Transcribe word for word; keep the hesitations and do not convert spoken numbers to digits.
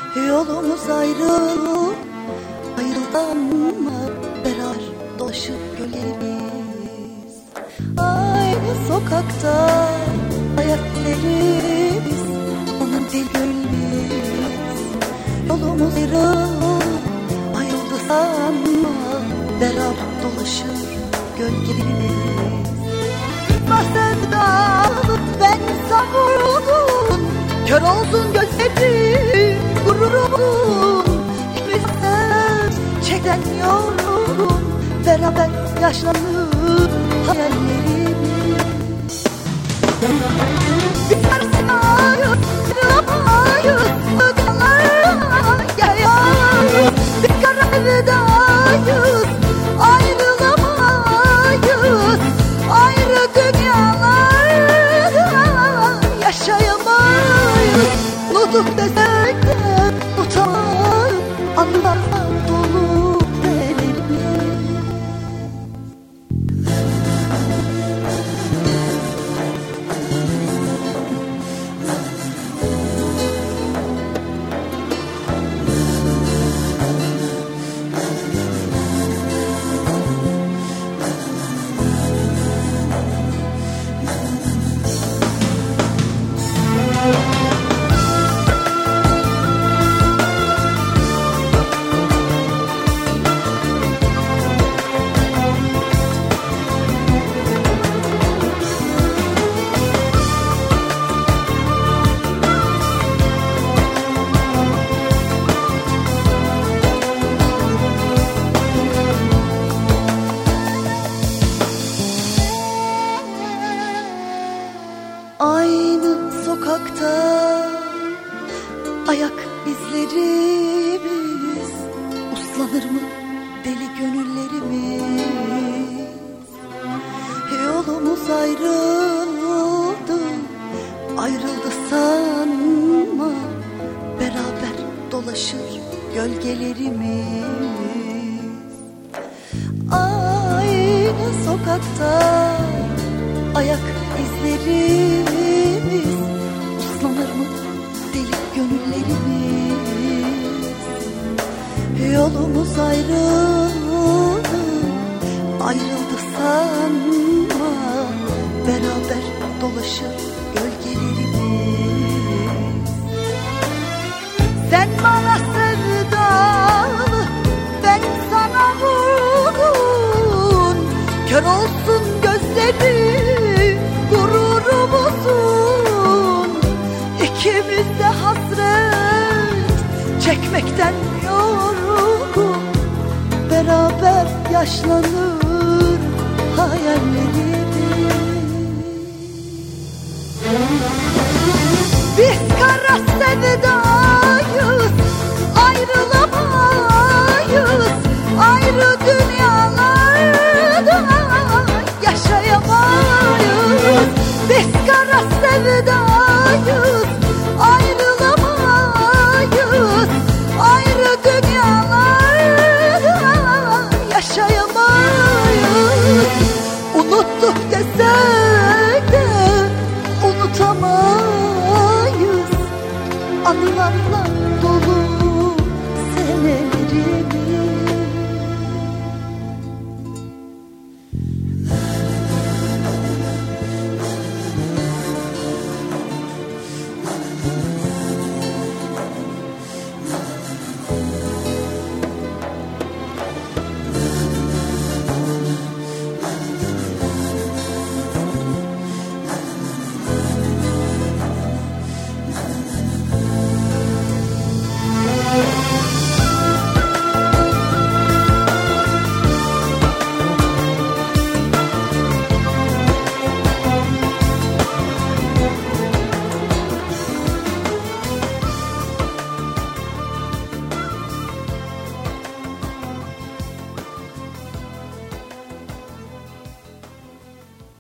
Yolumuz ayrı, ayrıldı ama beraber dolaşıp göllerimiz. Aynı sokakta hayat dillerimiz, onun dil gönlümüz. Yolumuz ayrı, ayrıldı sanma, beraber dolaşır gölgelerimiz. Sevdalık ben savuruldum, kör olsun gözlerim, gururum. İkimizden çeken yorum, beraber yaşlanır hayallerimiz. Biz karşıyız, yamayız, ödeler yayarız. Biz kara sevdayız, ayrılamayız. Ayrı dünyalarda yaşayamayız. Unuttuk desek de utanır, anılardan dolu ellerimiz. Aynı sokakta ayak izlerimiz, uslanır mı deli gönüllerimiz? Yolumuz ayrıldı, ayrıldı sanma, beraber dolaşır gölgelerimiz. Aynı sokakta ayak izlerimiz, uslanır mı deli gönüllerimiz? Yolumuz ayrıldı, ayrıldı sanma, beraber dolaşır gölgelerimiz. Sen bana sevdalı, ben sana vurgun, kör olsun gözlerim, gururumuzun. İkimiz de hasret çekmekten yorgun, beraber yaşlanır hayallerimiz. Biz kara sevda